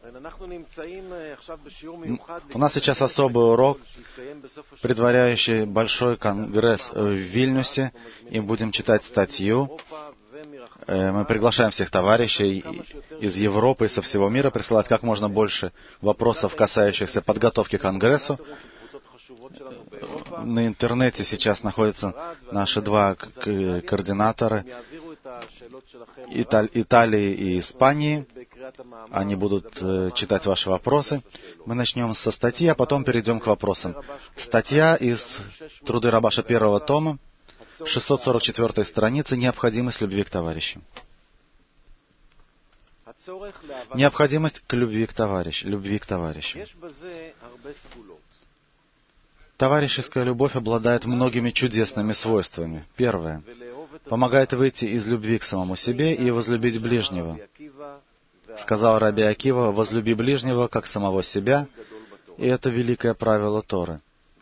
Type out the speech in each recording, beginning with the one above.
У нас сейчас особый урок, предваряющий большой конгресс в Вильнюсе, и будем читать статью. Мы приглашаем всех товарищей из Европы и со всего мира присылать как можно больше вопросов, касающихся подготовки к конгрессу. На интернете сейчас находятся наши два координатора Италии и Испании. Они будут читать ваши вопросы. Мы начнем со статьи, а потом перейдем к вопросам. Статья из Труды Рабаша первого тома, 644 страница «Необходимость любви к товарищам». Необходимость к любви к товарищам. Товарищеская любовь обладает многими чудесными свойствами. Первое. Помогает выйти из любви к самому себе и возлюбить ближнего. Сказал Раби Акива: «Возлюби ближнего, как самого себя», и это великое правило Торы.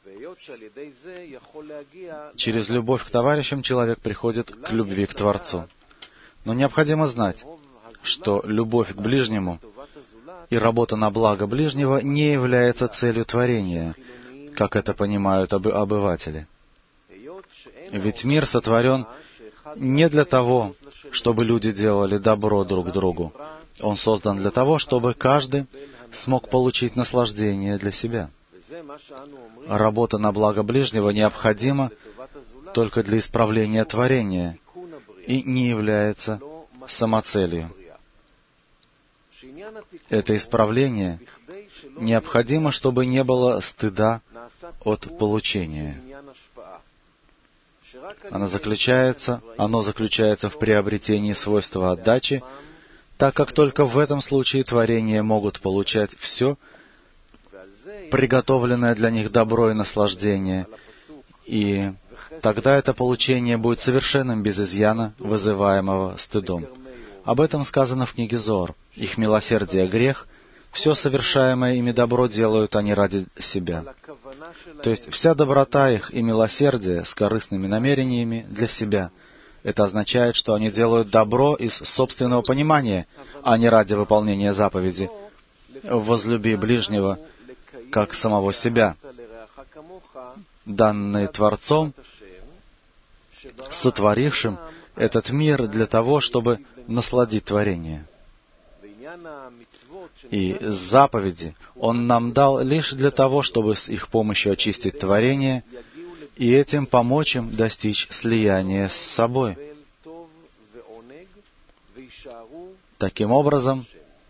Через любовь к товарищам человек приходит к любви к Творцу. Но необходимо знать, что любовь к ближнему и работа на благо ближнего не является целью творения, как это понимают обыватели. Ведь мир сотворен не для того, чтобы люди делали добро друг другу. Он создан для того, чтобы каждый смог получить наслаждение для себя. Работа на благо ближнего необходима только для исправления творения и не является самоцелью. Это исправление необходимо, чтобы не было стыда от получения. Оно заключается в приобретении свойства отдачи, так как только в этом случае творения могут получать все, приготовленное для них добро и наслаждение, и тогда это получение будет совершенным без изъяна, вызываемого стыдом. Об этом сказано в книге Зоар. Их милосердие — грех, все совершаемое ими добро делают они ради себя. То есть вся доброта их и милосердие с корыстными намерениями для себя. Это означает, что они делают добро из собственного понимания, а не ради выполнения заповеди «возлюби ближнего, как самого себя», данной Творцом, сотворившим этот мир для того, чтобы насладить творение. И заповеди Он нам дал лишь для того, чтобы с их помощью очистить творение и этим помочь им достичь слияния с собой. Таким образом,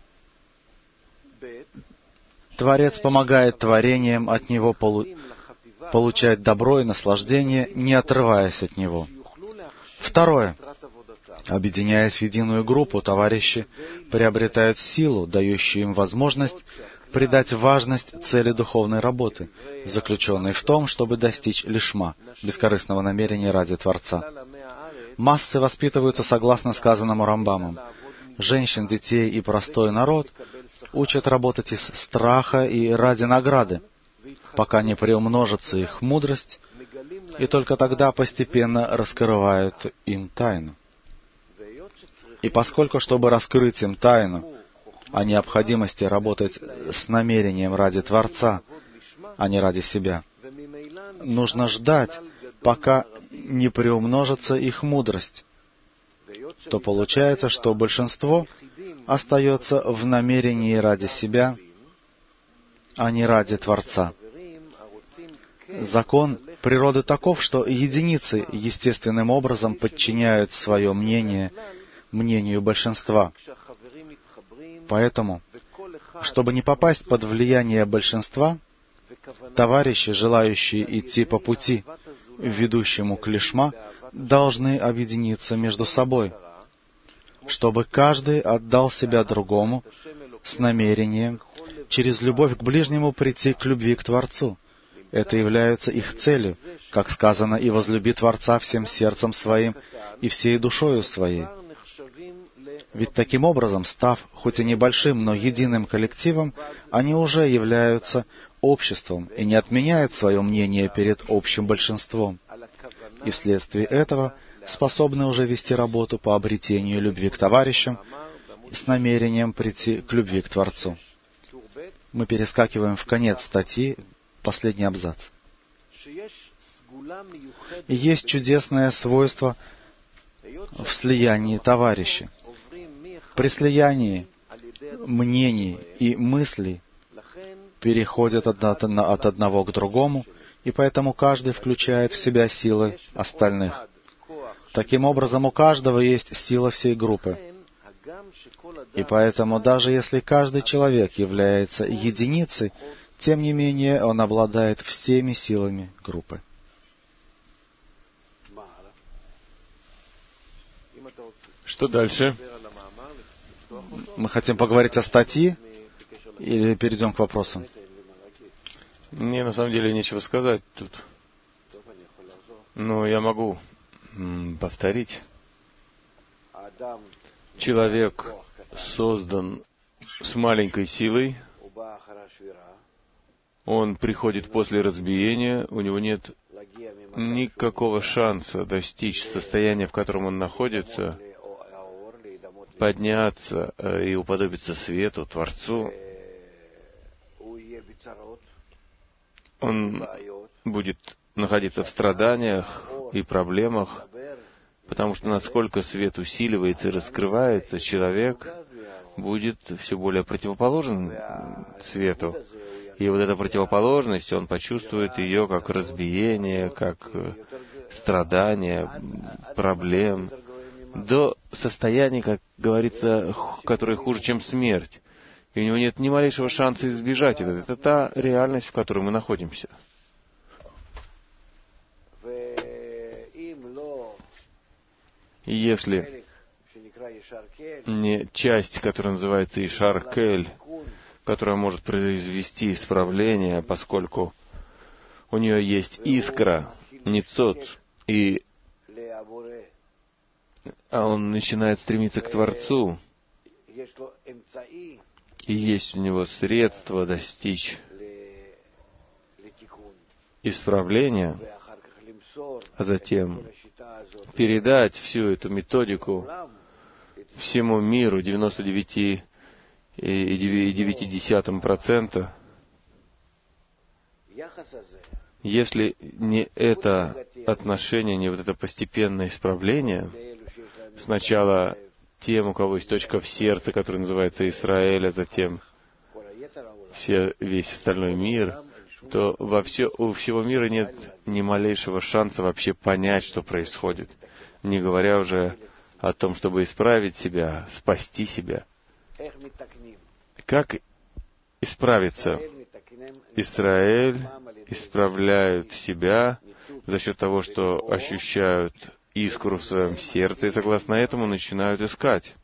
Творец помогает творениям от Него получать добро и наслаждение, не отрываясь от Него. Второе. Объединяясь в единую группу, товарищи приобретают силу, дающую им возможность придать важность цели духовной работы, заключенной в том, чтобы достичь лишма, бескорыстного намерения ради Творца. Массы воспитываются согласно сказанному Рамбамом. Женщин, детей и простой народ учат работать из страха и ради награды, пока не приумножится их мудрость, и только тогда постепенно раскрывают им тайну. И поскольку, чтобы раскрыть им тайну о необходимости работать с намерением ради Творца, а не ради себя, нужно ждать, пока не приумножится их мудрость, то получается, что большинство остается в намерении ради себя, а не ради Творца. Закон природы таков, что единицы естественным образом подчиняют свое мнение мнению большинства. Поэтому, чтобы не попасть под влияние большинства, товарищи, желающие идти по пути, ведущему к лишма, должны объединиться между собой, чтобы каждый отдал себя другому с намерением через любовь к ближнему прийти к любви к Творцу. Это является их целью, как сказано: «И возлюби Творца всем сердцем своим и всей душою своей». Ведь таким образом, став хоть и небольшим, но единым коллективом, они уже являются обществом и не отменяют свое мнение перед общим большинством. И вследствие этого способны уже вести работу по обретению любви к товарищам с намерением прийти к любви к Творцу. Мы перескакиваем в конец статьи, последний абзац. И есть чудесное свойство в слиянии товарищей. При слиянии мнений и мыслей переходят от одного к другому, и поэтому каждый включает в себя силы остальных. Таким образом, у каждого есть сила всей группы. И поэтому, даже если каждый человек является единицей, тем не менее он обладает всеми силами группы. Что дальше? Мы хотим поговорить о статье или перейдем к вопросам? Мне на самом деле нечего сказать тут. Но я могу повторить. Человек создан с маленькой силой. Он приходит после разбиения, у него нет никакого шанса достичь состояния, в котором он находится, подняться и уподобиться свету, Творцу. Он будет находиться в страданиях и проблемах, потому что насколько свет усиливается и раскрывается, человек будет все более противоположен свету. И вот эта противоположность, он почувствует ее как разбиение, как страдание, проблем, до состояния, как говорится, которое хуже, чем смерть. И у него нет ни малейшего шанса избежать этого. Это та реальность, в которой мы находимся. И если не часть, которая называется Ишар-Кель, которая может произвести исправление, поскольку у нее есть искра, ницот, и он начинает стремиться к Творцу, и есть у него средства достичь исправления, а затем передать всю эту методику всему миру 99,9%. Если не это отношение, не вот это постепенное исправление, сначала тем, у кого есть точка в сердце, которая называется Израиль, а затем весь остальной мир, то у всего мира нет ни малейшего шанса вообще понять, что происходит, не говоря уже о том, чтобы исправить себя, спасти себя. Как исправиться? Израиль исправляют себя за счет того, что ощущают искру в своем сердце, и согласно этому начинают искать.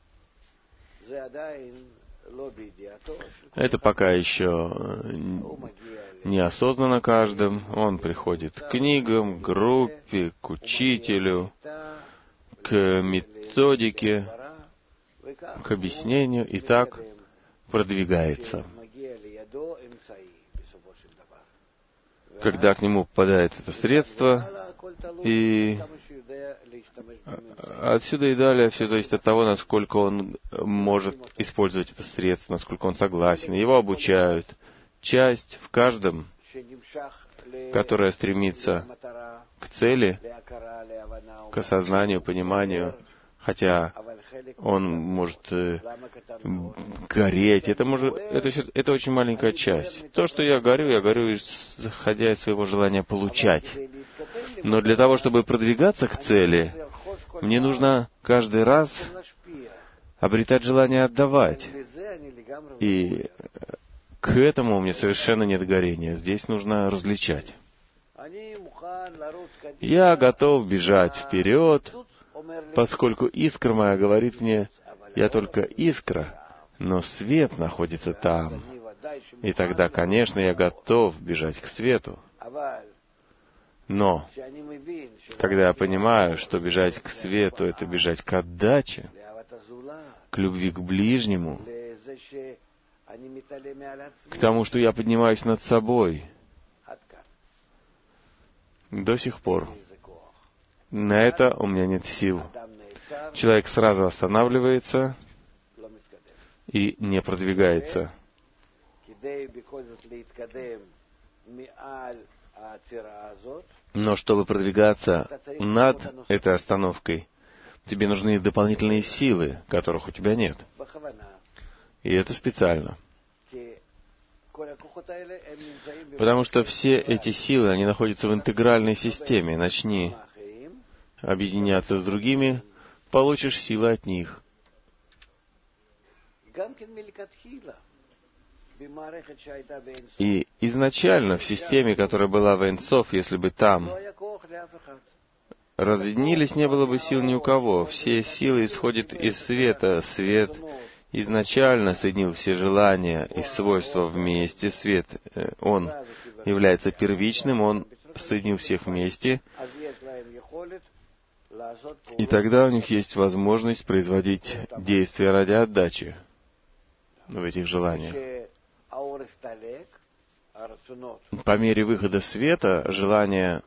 Это пока еще неосознанно каждым. Он приходит к книгам, к группе, к учителю, к методике, к объяснению, и так продвигается. Когда к нему попадает это средство, и отсюда и далее все зависит от того, насколько он может использовать это средство, насколько он согласен. Его обучают. Часть в каждом, которая стремится к цели, к осознанию, пониманию, хотя он может гореть. Это очень маленькая часть. То, что я горю, исходя из своего желания получать. Но для того, чтобы продвигаться к цели, мне нужно каждый раз обретать желание отдавать. И к этому у меня совершенно нет горения. Здесь нужно различать. Я готов бежать вперед, поскольку искра моя говорит мне, я только искра, но свет находится там. И тогда, конечно, я готов бежать к свету. Но, когда я понимаю, что бежать к свету — это бежать к отдаче, к любви к ближнему, к тому, что я поднимаюсь над собой, до сих пор на это у меня нет сил. Человек сразу останавливается и не продвигается. Но чтобы продвигаться над этой остановкой, тебе нужны дополнительные силы, которых у тебя нет. И это специально. Потому что все эти силы, они находятся в интегральной системе. Начни объединяться с другими, получишь силы от них. И изначально в системе, которая была в Эйн Соф, если бы там разъединились, не было бы сил ни у кого. Все силы исходят из света. Свет изначально соединил все желания и свойства вместе. Свет, он является первичным, он соединил всех вместе. И тогда у них есть возможность производить действия ради отдачи в этих желаниях. По мере выхода света, желания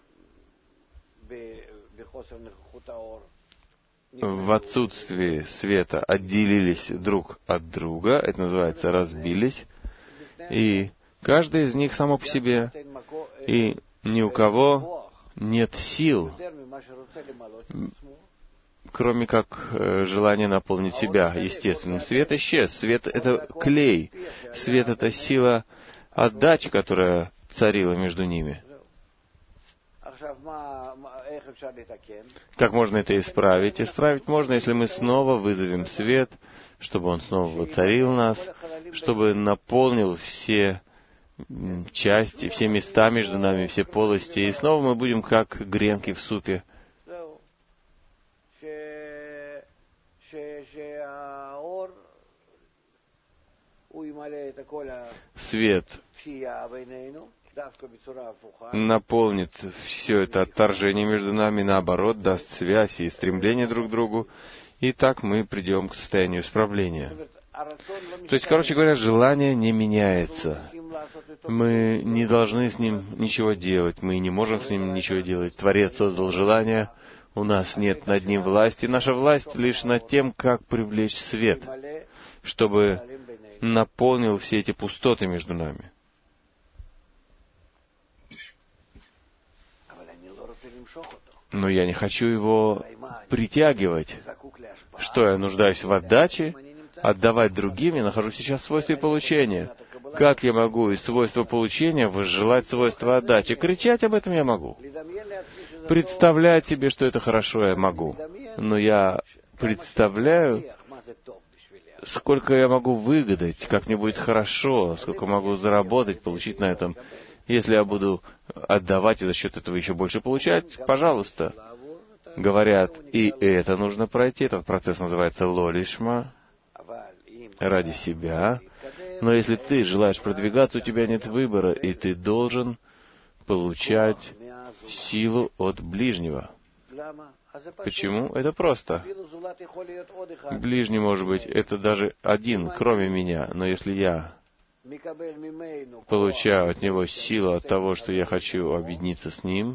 в отсутствии света отделились друг от друга, это называется разбились, и каждый из них само по себе, и ни у кого нет сил, кроме как желания наполнить себя естественным. Свет исчез. Свет — это клей. Свет — это сила отдачи, которая царила между ними. Как можно это исправить? Исправить можно, если мы снова вызовем свет, чтобы он снова воцарил нас, чтобы наполнил все части, все места между нами, все полости, и снова мы будем как гренки в супе. Свет наполнит все это отторжение между нами, наоборот, даст связь и стремление друг к другу, и так мы придем к состоянию исправления. То есть, короче говоря, желание не меняется. Мы не должны с ним ничего делать, мы не можем с ним ничего делать. Творец создал желание, у нас нет над ним власти. Наша власть лишь над тем, как привлечь свет, чтобы наполнил все эти пустоты между нами. Но я не хочу его притягивать. Что, я нуждаюсь в отдаче? Отдавать другим? Я нахожусь сейчас в свойстве получения. Как я могу из свойства получения возжелать свойство отдачи? Кричать об этом я могу. Представлять себе, что это хорошо, я могу. Но я представляю, сколько я могу выгадать, как мне будет хорошо, сколько могу заработать, получить на этом. Если я буду отдавать и за счет этого еще больше получать, пожалуйста. Говорят, и это нужно пройти. Этот процесс называется лолишма, ради себя. Но если ты желаешь продвигаться, у тебя нет выбора, и ты должен получать силу от ближнего. Почему? Это просто. Ближний, может быть, это даже один, кроме меня, но если я получаю от него силу от того, что я хочу объединиться с ним,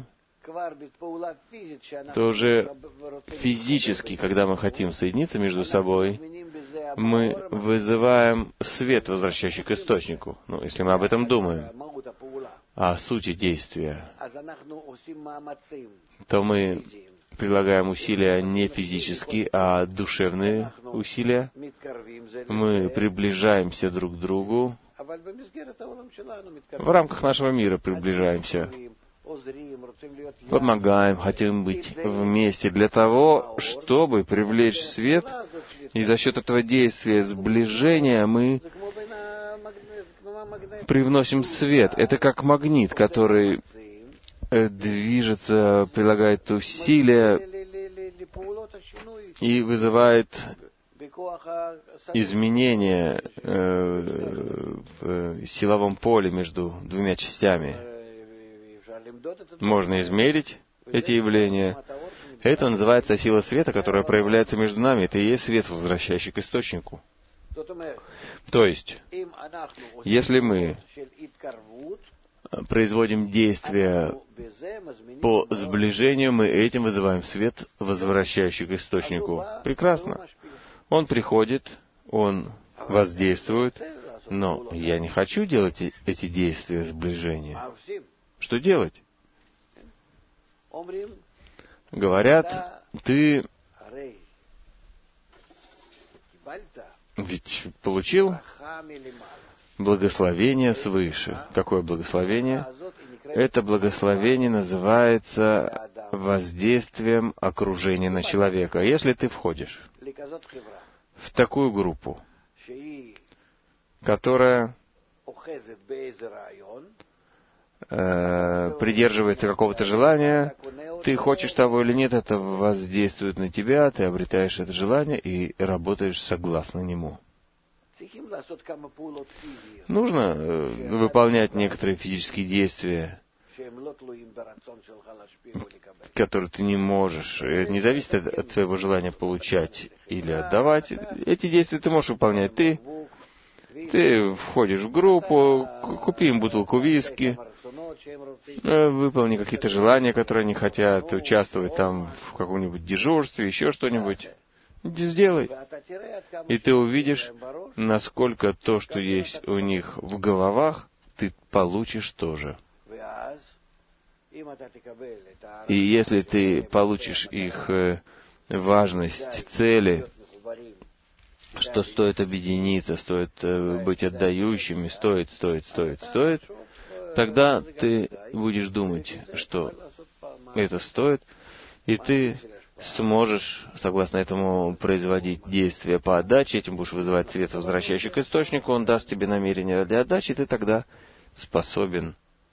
то уже физически, когда мы хотим соединиться между собой, мы вызываем свет, возвращающий к источнику. Ну, если мы об этом думаем, о сути действия, то мы прилагаем усилия не физические, а душевные усилия. Мы приближаемся друг к другу. В рамках нашего мира приближаемся. Помогаем, хотим быть вместе для того, чтобы привлечь свет, и за счет этого действия сближения мы привносим свет. Это как магнит, который движется, прилагает усилия и вызывает изменения в силовом поле между двумя частями. Можно измерить эти явления. Это называется сила света, которая проявляется между нами. Это и есть свет, возвращающий к источнику. То есть, если мы производим действия по сближению, мы этим вызываем свет, возвращающий к источнику. Прекрасно. Он приходит, он воздействует, Но я не хочу делать эти действия сближения. Что делать? Говорят, ты ведь получил благословение свыше. Какое благословение? Это благословение называется воздействием окружения на человека. Если ты входишь в такую группу, которая придерживается какого-то желания, ты хочешь того или нет, это воздействует на тебя, ты обретаешь это желание и работаешь согласно нему. Нужно выполнять некоторые физические действия, которые ты не можешь, не зависит от твоего желания получать или отдавать. Эти действия ты можешь выполнять. Ты входишь в группу, купи им бутылку виски, выполни какие-то желания, которые они хотят, участвовать там в каком-нибудь дежурстве, еще что-нибудь. Сделай. И ты увидишь, насколько то, что есть у них в головах, ты получишь тоже. И если ты получишь их важность, цели, что стоит объединиться, стоит быть отдающими, стоит, тогда ты будешь думать, что это стоит, и ты сможешь, согласно этому, производить действия по отдаче, этим будешь вызывать свет, возвращающий к источнику, он даст тебе намерение для отдачи, и ты тогда способен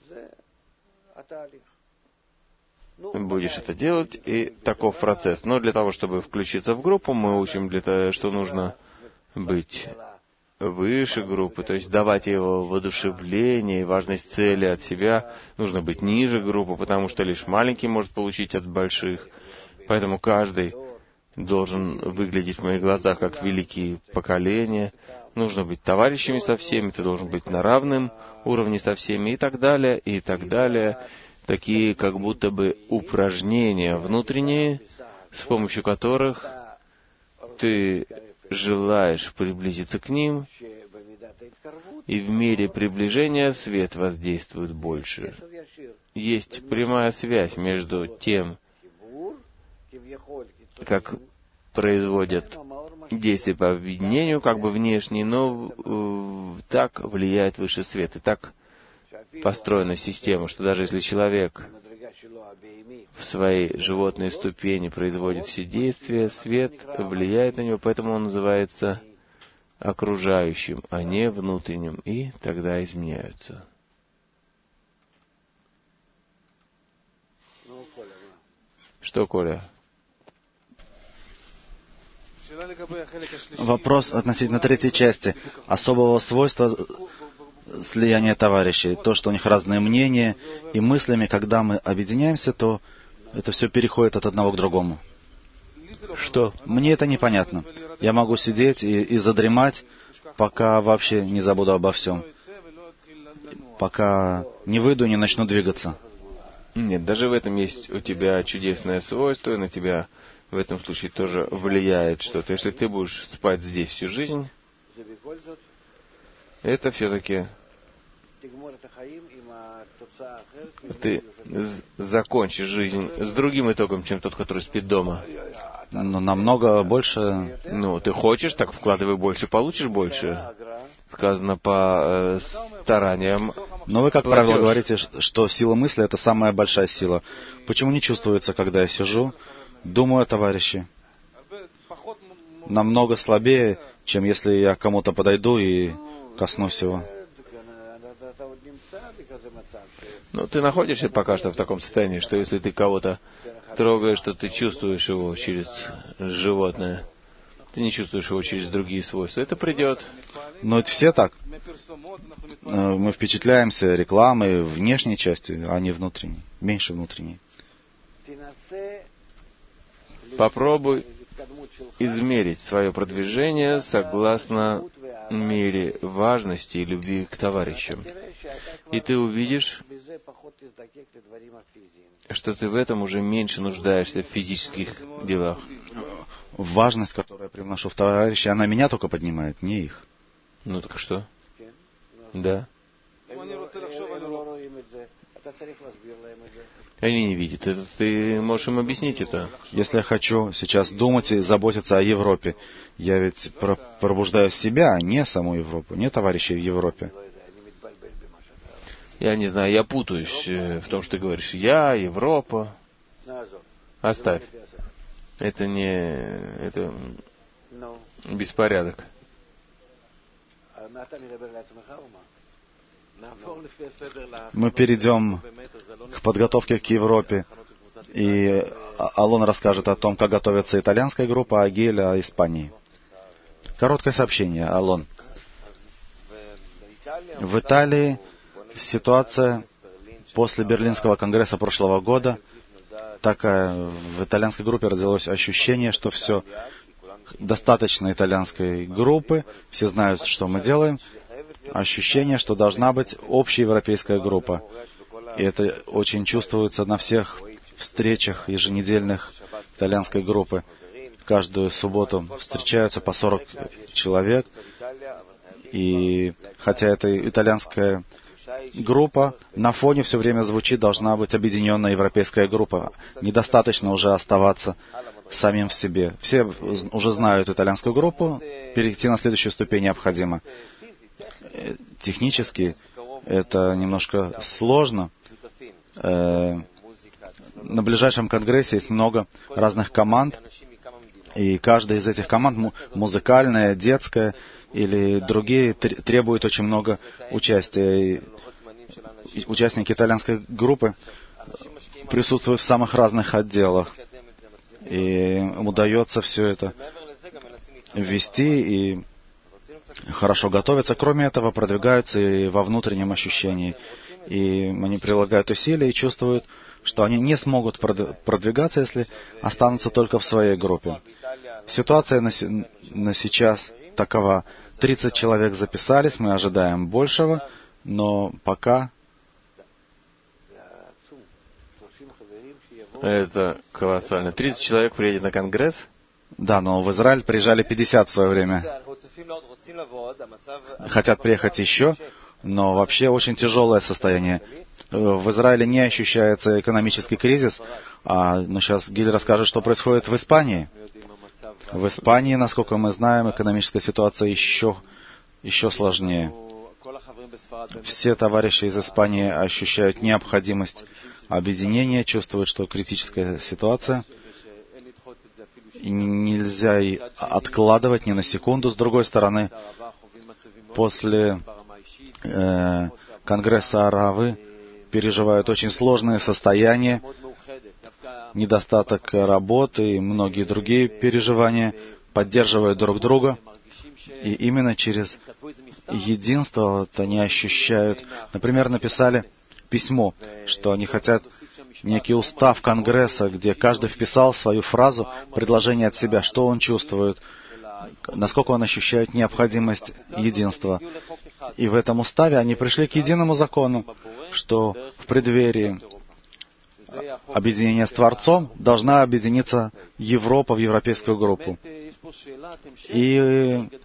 будешь это делать, и таков процесс. Но для того, чтобы включиться в группу, мы учим, что нужно быть выше группы, то есть давать его воодушевление и важность цели от себя. Нужно быть ниже группы, потому что лишь маленький может получить от больших. Поэтому каждый должен выглядеть в моих глазах как великие поколения. Нужно быть товарищами со всеми, ты должен быть на равном уровне со всеми и так далее, и так далее. Такие как будто бы упражнения внутренние, с помощью которых ты желаешь приблизиться к ним, и в мере приближения свет воздействует больше. Есть прямая связь между тем, как производят действия по объединению, как бы внешние, но так влияет высший свет. И так построена система, что даже если человек в своей животной ступени производит все действия, свет влияет на него, поэтому он называется окружающим, а не внутренним, и тогда изменяются. Что, Коля? Вопрос относительно третьей части. Особого свойства слияния товарищей. То, что у них разные мнения и мыслями, когда мы объединяемся, то это все переходит от одного к другому. Что? Мне это непонятно. Я могу сидеть и задремать, пока вообще не забуду обо всем. Пока не выйду и не начну двигаться. Нет, даже в этом есть у тебя чудесное свойство, и на тебя в этом случае тоже влияет что-то. Если ты будешь спать здесь всю жизнь, это все-таки ты закончишь жизнь с другим итогом, чем тот, который спит дома. Но намного больше... Ну, ты хочешь, так вкладывай больше, получишь больше. Сказано по стараниям. Но вы, как правило, говорите, что сила мысли — это самая большая сила. Почему не чувствуется, когда я сижу, думаю о товарище? Намного слабее, чем если я к кому-то подойду и коснусь его. Ну, ты находишься пока что в таком состоянии, что если ты кого-то трогаешь, то ты чувствуешь его через животное. Ты не чувствуешь его через другие свойства. Это придет. Но это все так. Мы впечатляемся рекламой внешней частью, а не внутренней. Меньше внутренней. Попробуй измерить свое продвижение согласно мере важности и любви к товарищам. И ты увидишь, что ты в этом уже меньше нуждаешься в физических делах. Важность, которую я привношу в товарища, она меня только поднимает, не их. Ну так что? Да. Они не видят это. Ты можешь им объяснить это? Если я хочу сейчас думать и заботиться о Европе, я ведь пробуждаю себя, а не саму Европу, не товарищей в Европе. Я не знаю, я путаюсь в том, что ты говоришь. Я, Европа. Оставь. Это не... Это беспорядок. Мы перейдем к подготовке к Европе. И Алон расскажет о том, как готовится итальянская группа, а Гиль о Испании. Короткое сообщение, Алон. В Италии ситуация после Берлинского конгресса прошлого года такая. В итальянской группе родилось ощущение, что все достаточно итальянской группы, все знают, что мы делаем. Ощущение, что должна быть общеевропейская группа. И это очень чувствуется на всех встречах еженедельных итальянской группы. Каждую субботу встречаются по 40 человек. И хотя это итальянская группа, на фоне все время звучит, должна быть объединенная европейская группа. Недостаточно уже оставаться самим в себе. Все уже знают итальянскую группу, перейти на следующую ступень необходимо. Технически это немножко сложно. На ближайшем конгрессе есть много разных команд, и каждая из этих команд, музыкальная, детская или другие, требует очень много участия. И участники итальянской группы присутствуют в самых разных отделах. И им удается все это вести и хорошо готовятся. Кроме этого, продвигаются и во внутреннем ощущении. И они прилагают усилия и чувствуют, что они не смогут продвигаться, если останутся только в своей группе. Ситуация на сейчас такова. 30 человек записались, мы ожидаем большего, но пока... Это колоссально. 30 человек приедет на конгресс? Да, но в Израиль приезжали 50 в свое время. Хотят приехать еще, но вообще очень тяжелое состояние. В Израиле не ощущается экономический кризис, но сейчас Гиль расскажет, что происходит в Испании. В Испании, насколько мы знаем, экономическая ситуация еще сложнее. Все товарищи из Испании ощущают необходимость объединения, чувствуют, что критическая ситуация. И нельзя и откладывать ни на секунду. С другой стороны, после Конгресса Аравы переживают очень сложные состояния, недостаток работы и многие другие переживания, поддерживают друг друга. И именно через единство вот они ощущают. Например, написали письмо, что они хотят некий устав Конгресса, где каждый вписал свою фразу, предложение от себя, что он чувствует, насколько он ощущает необходимость единства. И в этом уставе они пришли к единому закону, что в преддверии объединения с Творцом должна объединиться Европа в европейскую группу. И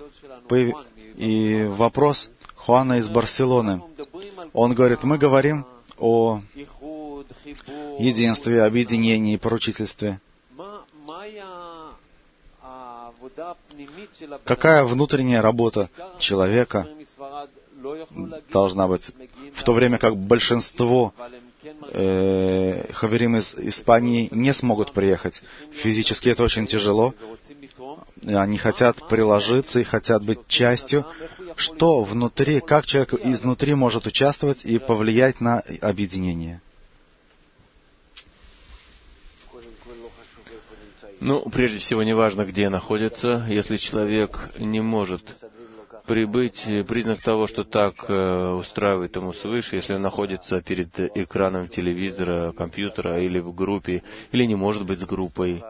вопрос Хуана из Барселоны. Он говорит, мы говорим о единстве, объединении, поручительстве. Какая внутренняя работа человека должна быть, в то время как большинство хаверим из Испании не смогут приехать. Физически это очень тяжело. Они хотят приложиться и хотят быть частью. Что внутри, как человек изнутри может участвовать и повлиять на объединение? Прежде всего, не важно, где находится. Если человек не может прибыть, признак того, что так устраивает ему свыше, если он находится перед экраном телевизора, компьютера или в группе, или не может быть с группой,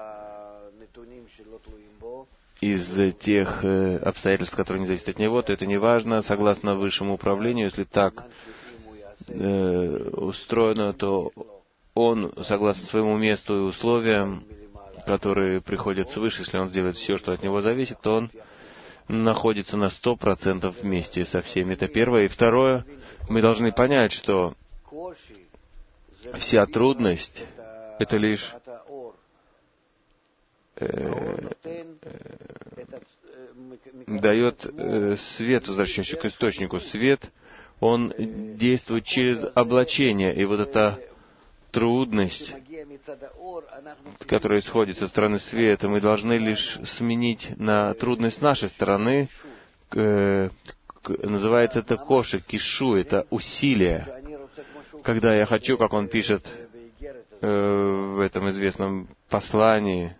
из тех обстоятельств, которые не зависят от него, то это не важно. Согласно высшему управлению, если так устроено, то он, согласно своему месту и условиям, которые приходят свыше, если он сделает все, что от него зависит, то он находится на 100% вместе со всеми. Это первое. И второе, мы должны понять, что вся трудность — это лишь дает свет, возвращающий к источнику. Свет, он действует через облачение. И вот эта трудность, которая исходит со стороны света, мы должны лишь сменить на трудность с нашей стороны. Называется это кошек, кишу, это усилие. Когда я хочу, как он пишет в этом известном послании,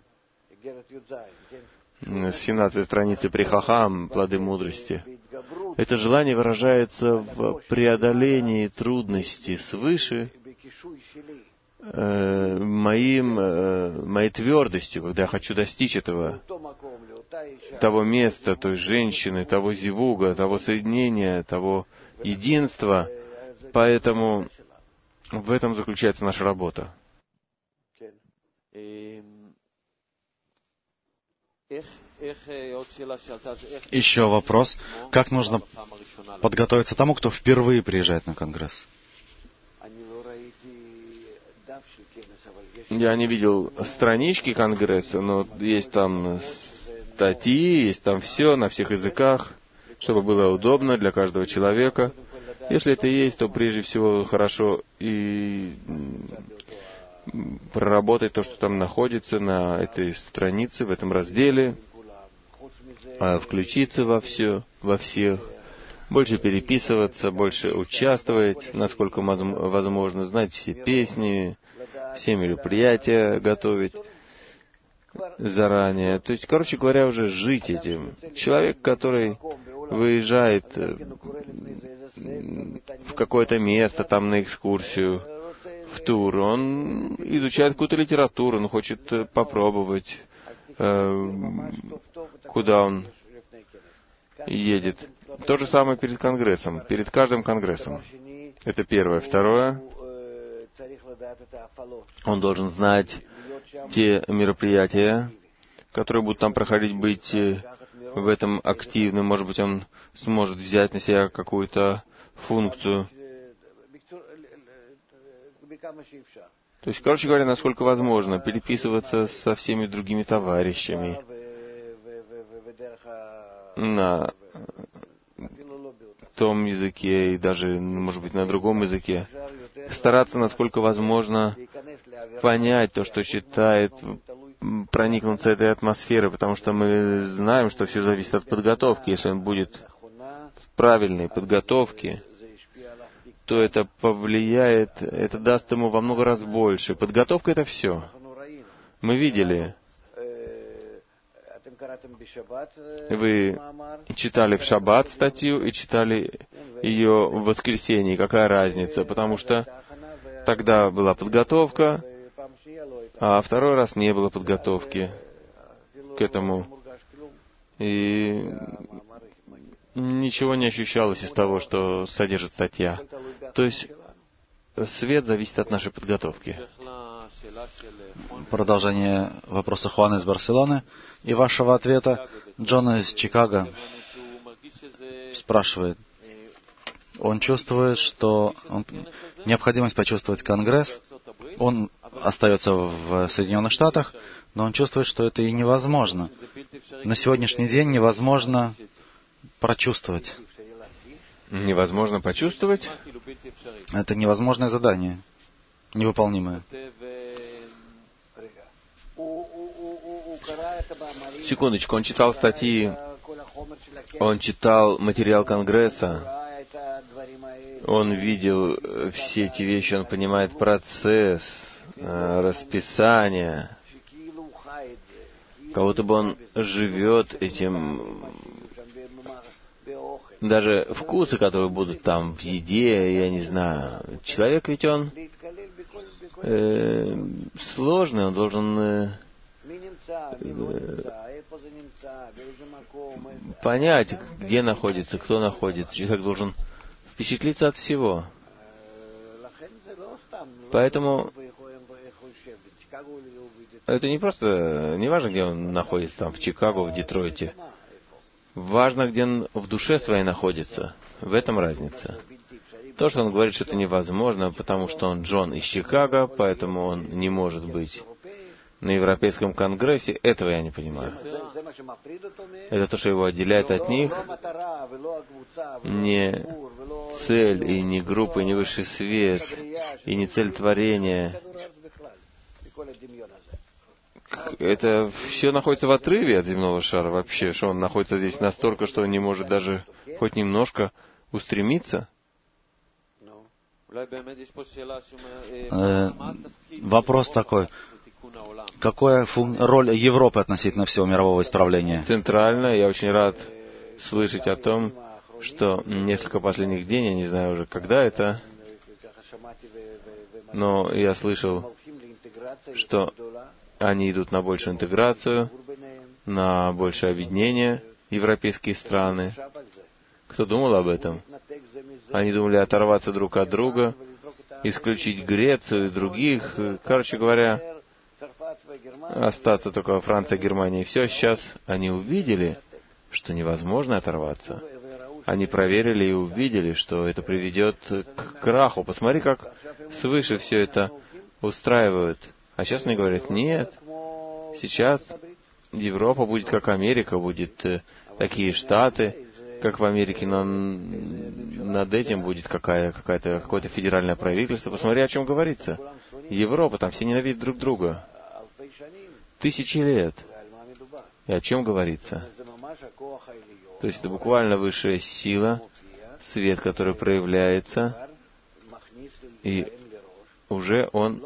с 17 страницы при Хахам, плоды мудрости, это желание выражается в преодолении трудностей свыше моей твердостью, когда я хочу достичь того места, той женщины, того зивуга, того соединения, того единства. Поэтому в этом заключается наша работа. Еще вопрос. Как нужно подготовиться тому, кто впервые приезжает на Конгресс? Я не видел странички Конгресса, но есть там статьи, есть там все на всех языках, чтобы было удобно для каждого человека. Если это есть, то прежде всего хорошо и проработать то, что там находится на этой странице, в этом разделе, включиться во всех, больше переписываться, больше участвовать, насколько возможно, знать все песни, все мероприятия готовить заранее. То есть, короче говоря, уже жить этим. Человек, который выезжает в какое-то место, там на экскурсию, в тур, он изучает какую-то литературу, он хочет попробовать, куда он едет. То же самое перед Конгрессом, перед каждым Конгрессом. Это первое. Второе, он должен знать те мероприятия, которые будут там проходить, быть в этом активным. Может быть, он сможет взять на себя какую-то функцию. То есть, короче говоря, насколько возможно, переписываться со всеми другими товарищами на том языке и даже, может быть, на другом языке. Стараться, насколько возможно, понять то, что читает, проникнуться этой атмосферой, потому что мы знаем, что все зависит от подготовки. Если он будет в правильной подготовке, то это повлияет, это даст ему во много раз больше. Подготовка — это все. Мы видели. Вы читали в шаббат статью и читали ее в воскресенье. Какая разница? Потому что тогда была подготовка, а второй раз не было подготовки к этому. И ничего не ощущалось из того, что содержит статья. То есть свет зависит от нашей подготовки. Продолжение вопроса Хуана из Барселоны и вашего ответа. Джон из Чикаго спрашивает. Он чувствует, что необходимость почувствовать Конгресс. Он остается в Соединенных Штатах, но он чувствует, что это и невозможно. На сегодняшний день невозможно прочувствовать. Невозможно почувствовать? Это невозможное задание, невыполнимое. Секундочку, он читал статьи, он читал материал Конгресса, он видел все эти вещи, он понимает процесс, расписание, как будто бы он живет этим, даже вкусы, которые будут там в еде, я не знаю. Человек ведь он сложный, он должен понять, где находится, кто находится. Человек должен впечатлиться от всего. Поэтому это не просто, не важно, где он находится, там, в Чикаго, в Детройте. Важно, где он в душе своей находится. В этом разница. То, что он говорит, что это невозможно, потому что он Джон из Чикаго, поэтому он не может быть на Европейском конгрессе, этого я не понимаю. Это то, что его отделяет от них. Не цель, и не группа, и не высший свет, и не цель творения. Это все находится в отрыве от земного шара вообще, что он находится здесь настолько, что он не может даже хоть немножко устремиться. Вопрос такой. Какая роль Европы относительно всего мирового исправления? Центрально, я очень рад слышать о том, что несколько последних дней, я не знаю уже, когда это, но я слышал, что они идут на большую интеграцию, на большее объединение, европейские страны. Кто думал об этом? Они думали оторваться друг от друга, исключить Грецию и других, короче говоря, остаться только во Франции, Германии. И все, сейчас они увидели, что невозможно оторваться. Они проверили и увидели, что это приведет к краху. Посмотри, как свыше все это устраивают. А сейчас мне говорят, нет, сейчас Европа будет как Америка, будет такие штаты, как в Америке, но над этим будет какое-то федеральное правительство. Посмотри, о чем говорится. Европа, там все ненавидят друг друга. 1000 лет. И о чем говорится? То есть это буквально высшая сила, свет, который проявляется, и уже он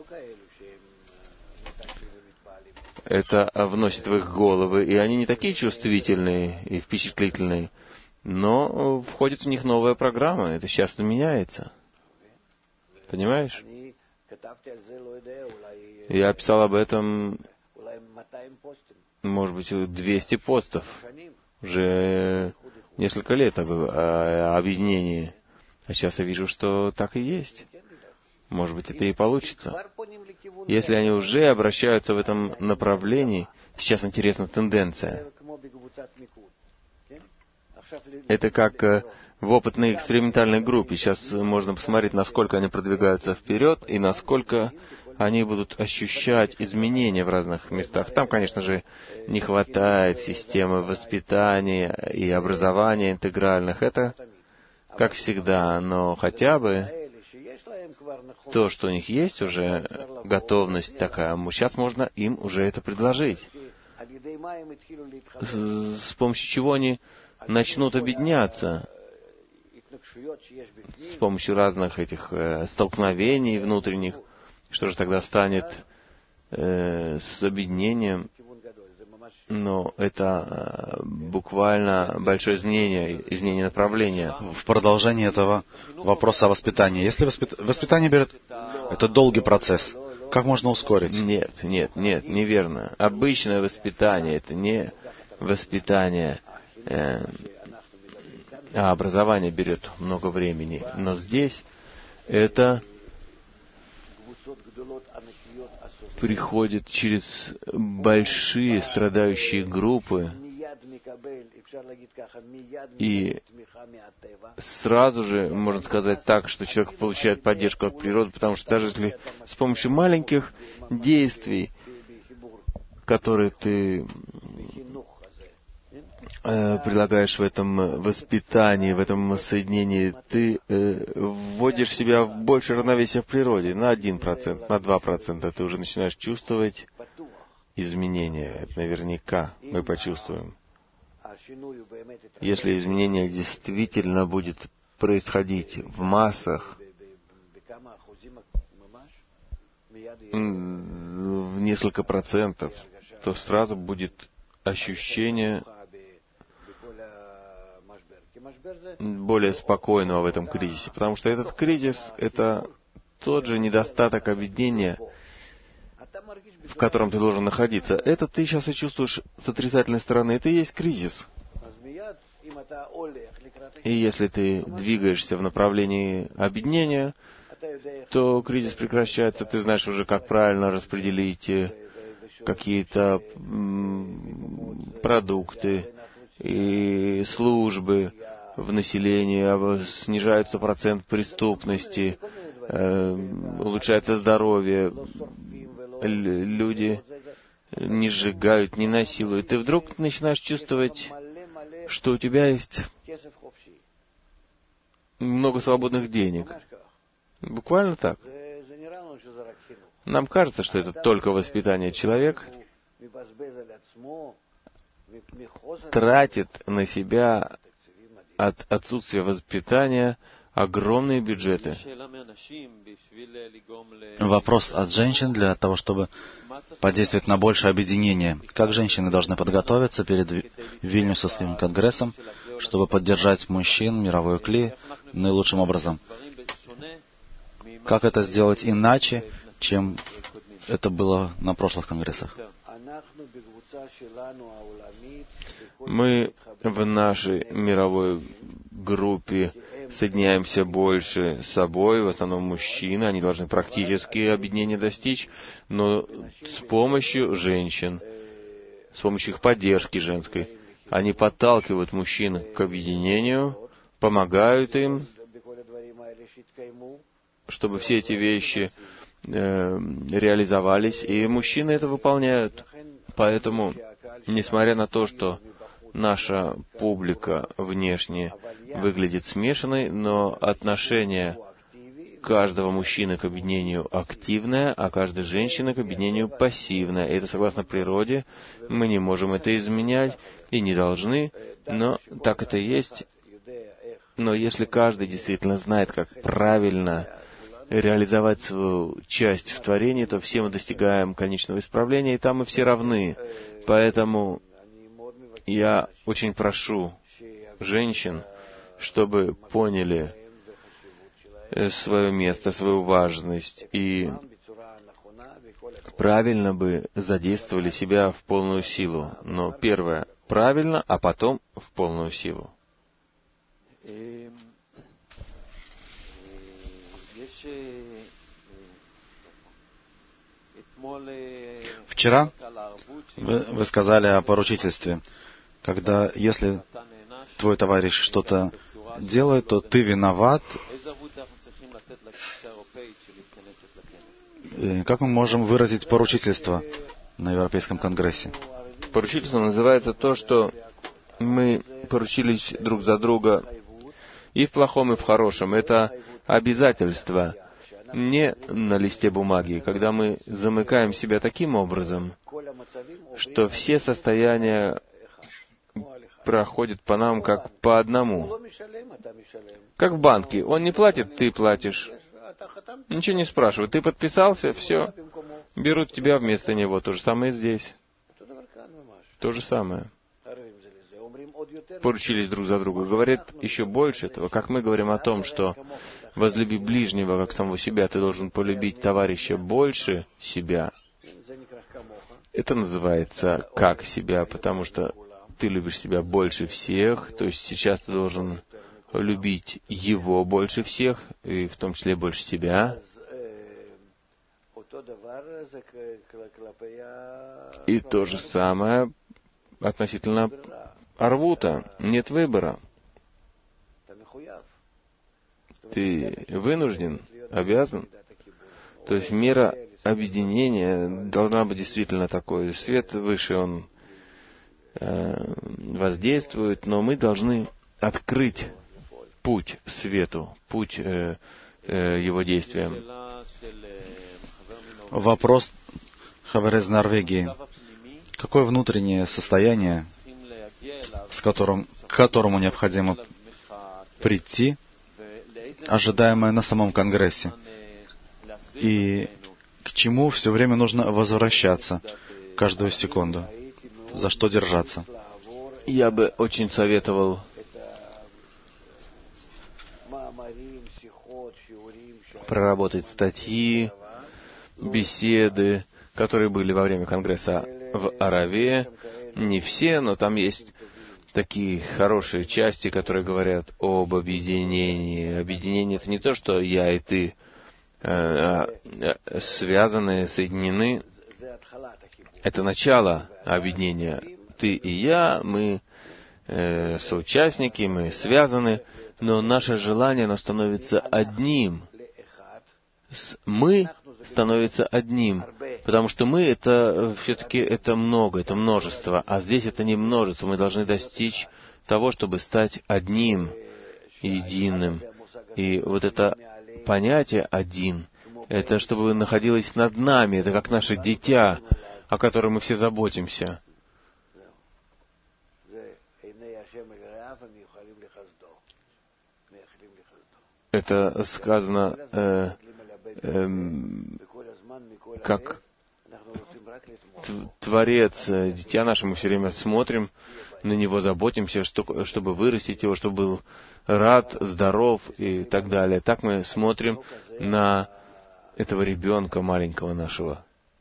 это вносит в их головы, и они не такие чувствительные и впечатлительные, но входит в них новая программа, это часто меняется. Понимаешь? Я писал об этом, может быть, 200 постов. Уже несколько лет об объединении. А сейчас я вижу, что так и есть. Может быть, это и получится. Если они уже обращаются в этом направлении, сейчас интересна тенденция. Это как в опытной экспериментальной группе. Сейчас можно посмотреть, насколько они продвигаются вперед и насколько они будут ощущать изменения в разных местах. Там, конечно же, не хватает системы воспитания и образования интегральных. Это как всегда, но хотя бы то, что у них есть уже, готовность такая, сейчас можно им уже это предложить. С помощью чего они начнут объединяться? С помощью разных этих столкновений внутренних. Что же тогда станет с объединением? Но это буквально большое изменение направления. В продолжении этого вопроса о воспитании. Если воспитание берет, это долгий процесс. Как можно ускорить? Нет, неверно. Обычное воспитание — это не воспитание, а образование берет много времени. Но здесь это приходит через большие страдающие группы, и сразу же, можно сказать так, что человек получает поддержку от природы, потому что даже если с помощью маленьких действий, которые ты прилагаешь в этом воспитании, в этом соединении, ты вводишь себя в большее равновесие в природе, на 1%, на 2%, ты уже начинаешь чувствовать изменения. Это наверняка мы почувствуем. Если изменение действительно будет происходить в массах, в несколько процентов, то сразу будет ощущение более спокойного в этом кризисе. Потому что этот кризис — это тот же недостаток объединения, в котором ты должен находиться. Это ты сейчас и чувствуешь с отрицательной стороны. Это и есть кризис. И если ты двигаешься в направлении объединения, то кризис прекращается. Ты знаешь уже, как правильно распределить какие-то продукты, и службы в населении, снижается процент преступности, улучшается здоровье, люди не сжигают, не насилуют. И вдруг начинаешь чувствовать, что у тебя есть много свободных денег. Буквально так. Нам кажется, что это только воспитание. Человек тратит на себя от отсутствия воспитания огромные бюджеты. Вопрос от женщин для того, чтобы подействовать на большее объединение. Как женщины должны подготовиться перед Вильнюсовским конгрессом, чтобы поддержать мужчин, мировой кли, наилучшим образом? Как это сделать иначе, чем это было на прошлых конгрессах? Мы в нашей мировой группе соединяемся больше с собой, в основном мужчины, они должны практически объединения достичь, но с помощью женщин, с помощью их поддержки женской, они подталкивают мужчин к объединению, помогают им, чтобы все эти вещи реализовались, и мужчины это выполняют. Поэтому, несмотря на то, что наша публика внешне выглядит смешанной, но отношение каждого мужчины к объединению активное, а каждой женщины к объединению пассивное. И это согласно природе, мы не можем это изменять и не должны, но так это и есть. Но если каждый действительно знает, как правильно реализовать свою часть в творении, то все мы достигаем конечного исправления, и там мы все равны. Поэтому я очень прошу женщин, чтобы поняли свое место, свою важность, и правильно бы задействовали себя в полную силу. Но первое — правильно, а потом в полную силу. Вчера вы сказали о поручительстве, когда, если твой товарищ что-то делает, то ты виноват. Как мы можем выразить поручительство на Европейском конгрессе? Поручительство называется то, что мы поручились друг за друга и в плохом, и в хорошем. Это обязательство не на листе бумаги, когда мы замыкаем себя таким образом, что все состояния проходят по нам как по одному. Как в банке. Он не платит, ты платишь. Ничего не спрашивают. Ты подписался, все. Берут тебя вместо него. То же самое и здесь. То же самое. Поручились друг за друга. Говорят еще больше этого. Как мы говорим о том, что возлюби ближнего, как самого себя, ты должен полюбить товарища больше себя. Это называется «как себя», потому что ты любишь себя больше всех, то есть сейчас ты должен любить его больше всех, и в том числе больше себя. И то же самое относительно Арвута. Нет выбора. Ты вынужден, обязан. То есть мера объединения должна быть действительно такой. Свет выше, он воздействует, но мы должны открыть путь свету, путь его действиям. Вопрос Хавер из Норвегии. Какое внутреннее состояние, к которому необходимо прийти, ожидаемое на самом Конгрессе? И к чему все время нужно возвращаться каждую секунду? За что держаться? Я бы очень советовал проработать статьи, беседы, которые были во время Конгресса в Араве. Не все, но там есть такие хорошие части, которые говорят об объединении. Объединение — это не то, что я и ты связаны, соединены. Это начало объединения. Ты и я, мы соучастники, мы связаны, но наше желание, оно становится одним. Мы становится одним, потому что мы это все-таки это много, это множество, а здесь это не множество. Мы должны достичь того, чтобы стать одним, единым. И вот это понятие «один», это чтобы находилось над нами, это как наше дитя, о котором мы все заботимся. Это сказано как Творец, дитя наше, мы все время смотрим на него, заботимся, чтобы вырастить его, чтобы был рад, здоров и так далее. Так мы смотрим на этого ребенка маленького нашего,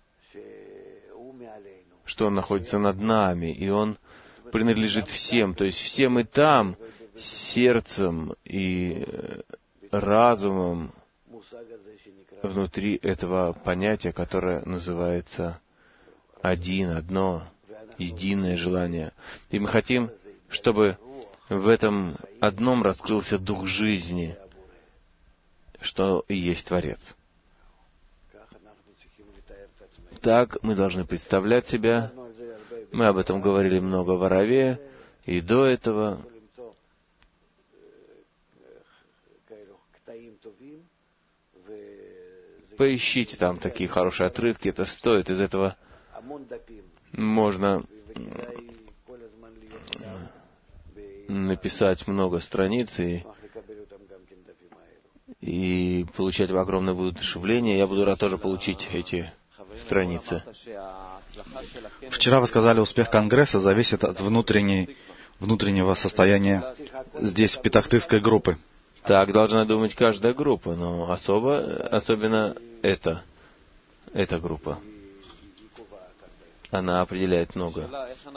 что он находится над нами, и он принадлежит всем. То есть все мы там сердцем и разумом внутри этого понятия, которое называется один, одно, единое желание. И мы хотим, чтобы в этом одном раскрылся дух жизни, что и есть Творец. Так мы должны представлять себя. Мы об этом говорили много в Араве, и до этого. Поищите там такие хорошие отрывки, это стоит. Из этого можно написать много страниц и получать огромное воодушевление. Я буду рад тоже получить эти страницы. Вчера вы сказали, успех Конгресса зависит от внутреннего состояния здесь, петахтыкской группы. Так должна думать каждая группа, но особенно эта группа. Она определяет много.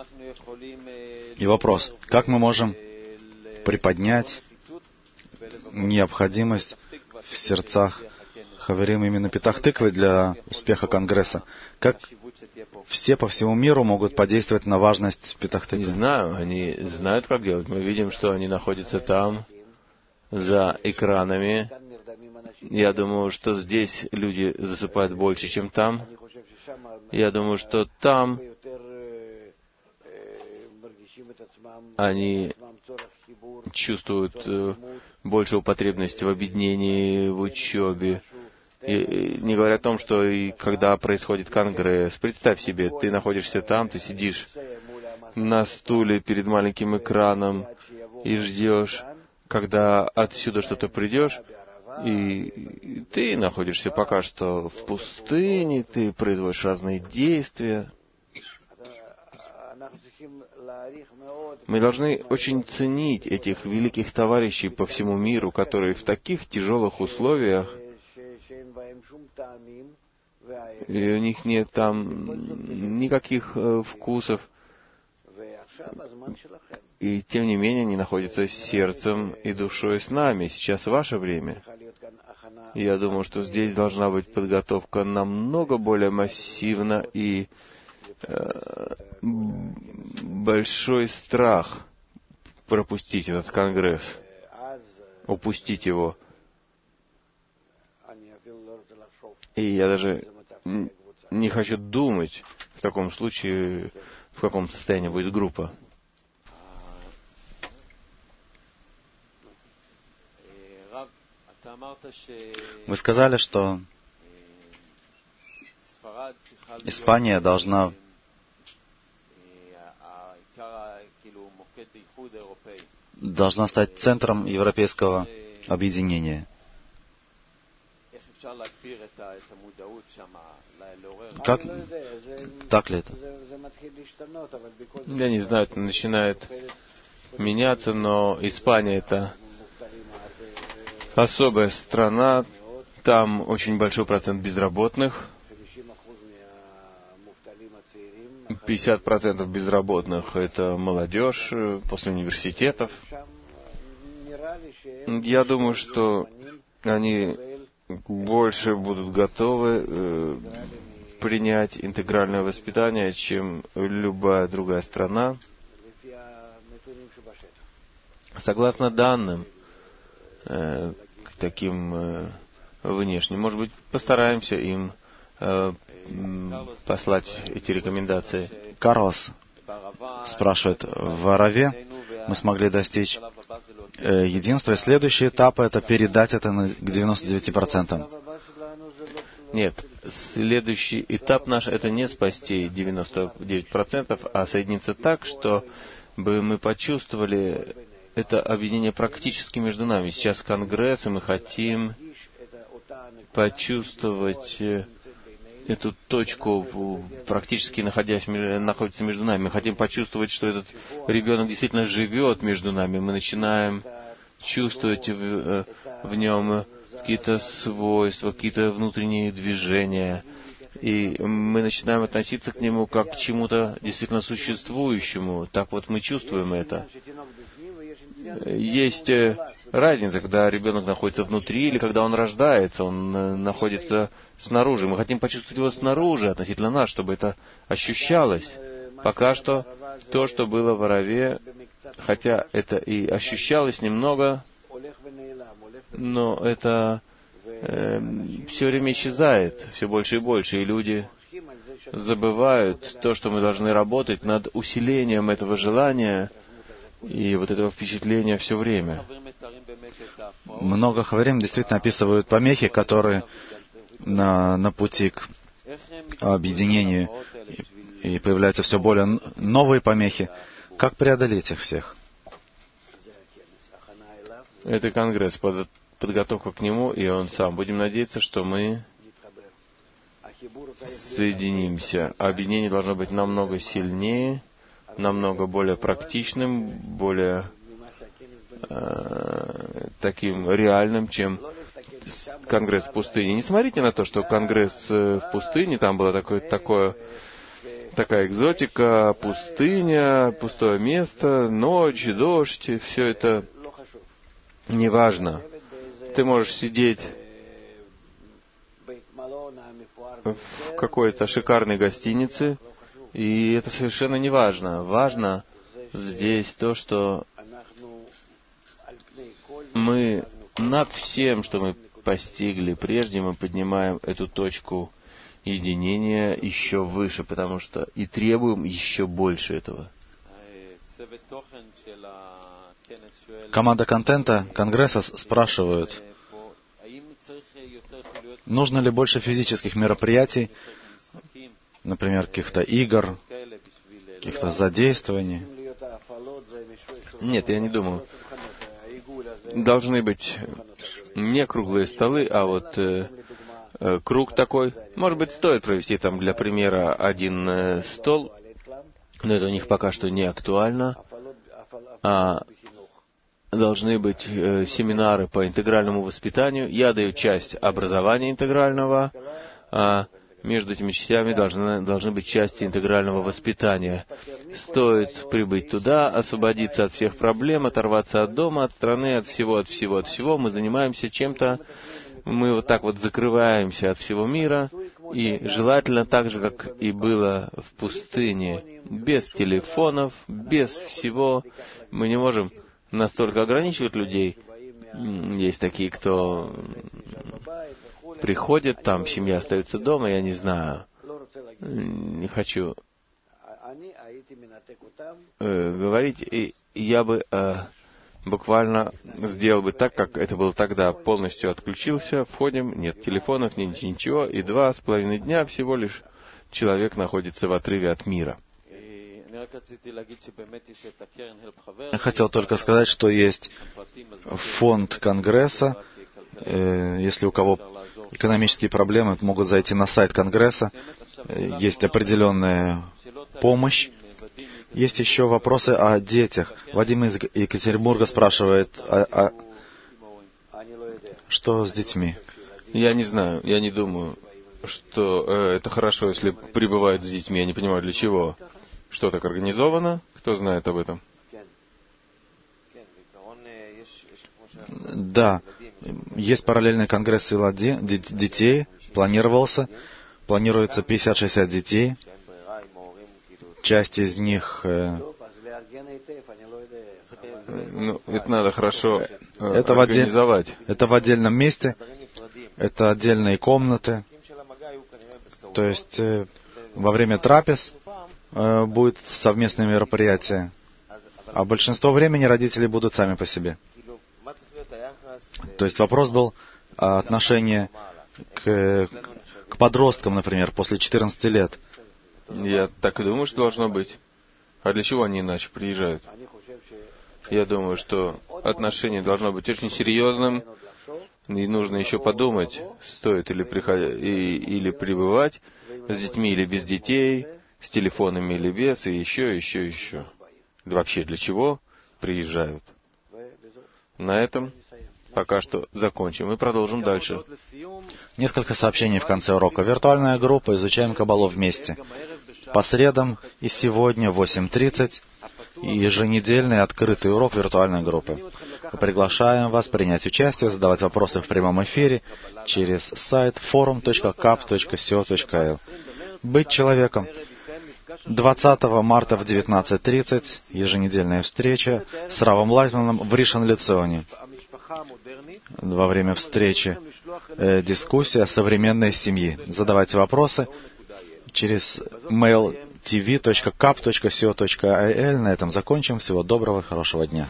И вопрос, как мы можем приподнять необходимость в сердцах хаверим именно Петах-Тыквы для успеха Конгресса? Как все по всему миру могут подействовать на важность Петах-Тыквы? Не знаю, они знают, как делать. Мы видим, что они находятся там, за экранами. Я думаю, что здесь люди засыпают больше, чем там. Я думаю, что там они чувствуют большую потребность в объединении, в учебе. И не говоря о том, что и когда происходит конгресс, представь себе, ты находишься там, ты сидишь на стуле перед маленьким экраном и ждешь, когда отсюда что-то придешь, и ты находишься пока что в пустыне, ты производишь разные действия. Мы должны очень ценить этих великих товарищей по всему миру, которые в таких тяжелых условиях, и у них нет там никаких вкусов, и тем не менее они находятся сердцем и душой с нами. Сейчас ваше время. Я думаю, что здесь должна быть подготовка намного более массивна и большой страх пропустить этот конгресс, упустить его. И я даже не хочу думать в таком случае, в каком состоянии будет группа. Вы сказали, что Испания должна стать центром европейского объединения. Как? Так ли это? Я не знаю, это начинает меняться, но Испания — это особая страна, там очень большой процент безработных. 50% безработных — это молодежь после университетов. Я думаю, что они больше будут готовы принять интегральное воспитание, чем любая другая страна. Согласно данным, таким внешним, может быть, постараемся им послать эти рекомендации. Карлос спрашивает, в Араве мы смогли достичь единства, и следующий этап — это передать это к 99%. Нет, следующий этап наш — это не спасти 99%, а соединиться так, чтобы мы почувствовали это объединение практически между нами. Сейчас Конгресс, и мы хотим почувствовать эту точку, практически находится между нами. Мы хотим почувствовать, что этот ребенок действительно живет между нами. Мы начинаем чувствовать в нем какие-то свойства, какие-то внутренние движения. И мы начинаем относиться к нему как к чему-то действительно существующему. Так вот мы чувствуем это. Есть разница, когда ребенок находится внутри или когда он рождается, он находится снаружи. Мы хотим почувствовать его снаружи, относительно нас, чтобы это ощущалось. Пока что то, что было в Араве, хотя это и ощущалось немного, но это все время исчезает, все больше и больше, и люди забывают то, что мы должны работать над усилением этого желания и вот этого впечатления все время. Много хаварим действительно описывают помехи, которые на пути к объединению, и появляются все более новые помехи. Как преодолеть их всех? Это Конгресс, подготовка к нему, и он сам. Будем надеяться, что мы соединимся. Объединение должно быть намного сильнее, намного более практичным, более таким реальным, чем Конгресс в пустыне. Не смотрите на то, что Конгресс в пустыне, там была такая экзотика, пустыня, пустое место, ночь, дождь, все это неважно. Ты можешь сидеть в какой-то шикарной гостинице, и это совершенно не важно. Важно здесь то, что мы над всем, что мы постигли прежде, мы поднимаем эту точку единения еще выше, потому что и требуем еще больше этого. Команда контента Конгресса спрашивают, нужно ли больше физических мероприятий, например, каких-то игр, каких-то задействований? Нет, я не думаю. Должны быть не круглые столы, а вот круг такой. Может быть, стоит провести там, для примера, один стол, но это у них пока что не актуально. А должны быть семинары по интегральному воспитанию. Я даю часть образования интегрального, а между этими частями должны быть части интегрального воспитания. Стоит прибыть туда, освободиться от всех проблем, оторваться от дома, от страны, от всего. Мы занимаемся чем-то, мы вот так вот закрываемся от всего мира, и желательно так же, как и было в пустыне, без телефонов, без всего. Мы не можем настолько ограничивать людей. Есть такие, кто приходит, там семья остается дома, я не знаю. Не хочу говорить, и я бы буквально сделал бы так, как это было тогда. Полностью отключился, входим, нет телефонов, нет ничего, и 2,5 дня всего лишь человек находится в отрыве от мира. Я хотел только сказать, что есть фонд Конгресса. Если у кого экономические проблемы, могут зайти на сайт Конгресса. Есть определенная помощь. Есть еще вопросы о детях. Вадим из Екатеринбурга спрашивает, что с детьми? Я не знаю, я не думаю, что это хорошо, если пребывают с детьми. Я не понимаю, для чего. Что так организовано? Кто знает об этом? Да, есть параллельный конгресс сил детей, планируется 50-60 детей. Часть из них Ну, это надо хорошо Это организовать. это в отдельном месте, это отдельные комнаты. То есть во время трапез будет совместное мероприятие, а большинство времени родители будут сами по себе. То есть вопрос был о отношении к подросткам, например, после 14 лет. Я так и думаю, что должно быть. А для чего они иначе приезжают? Я думаю, что отношение должно быть очень серьезным, и нужно еще подумать, стоит или пребывать с детьми или без детей, с телефонами или без, и еще. Вообще для чего приезжают? На этом пока что закончим и продолжим дальше. Несколько сообщений в конце урока. Виртуальная группа «Изучаем Каббалу вместе». По средам и сегодня в 8:30 и еженедельный открытый урок виртуальной группы. Мы приглашаем вас принять участие, задавать вопросы в прямом эфире через сайт forum.kap.co.il. Быть человеком. 20 марта в 19:30 еженедельная встреча с Равом Лайтманом в Ришон-Леционе. Во время встречи дискуссия о современной семье. Задавайте вопросы через mail tv.kap.co.il. На этом закончим. Всего доброго, хорошего дня.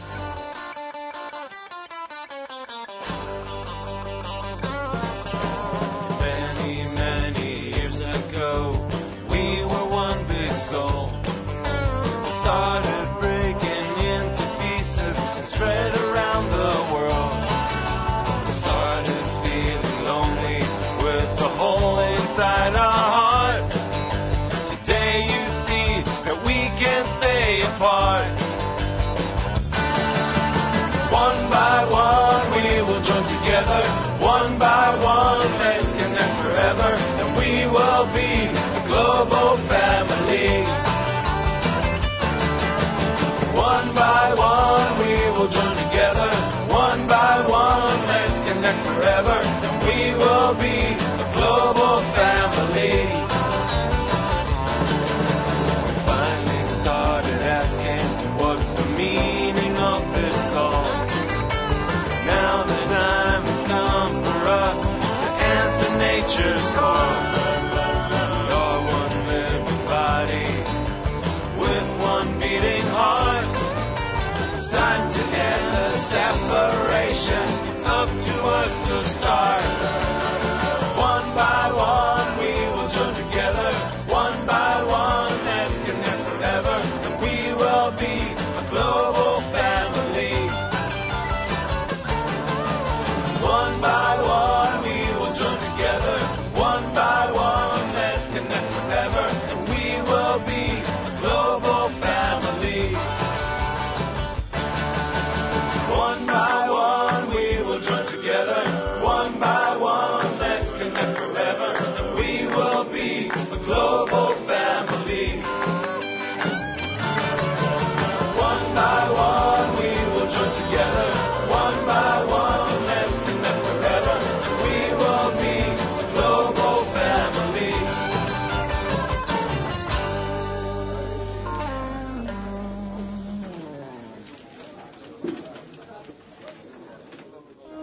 One by one, let's connect forever, and we will be a global family. One by one, we will join together. One by one, let's connect forever, and we will be a global family. We finally started asking, what's the meaning of this song? Now the time has come for us to answer nature's call. We are one living body with one beating heart. It's time to end the separation. It's up to us to start.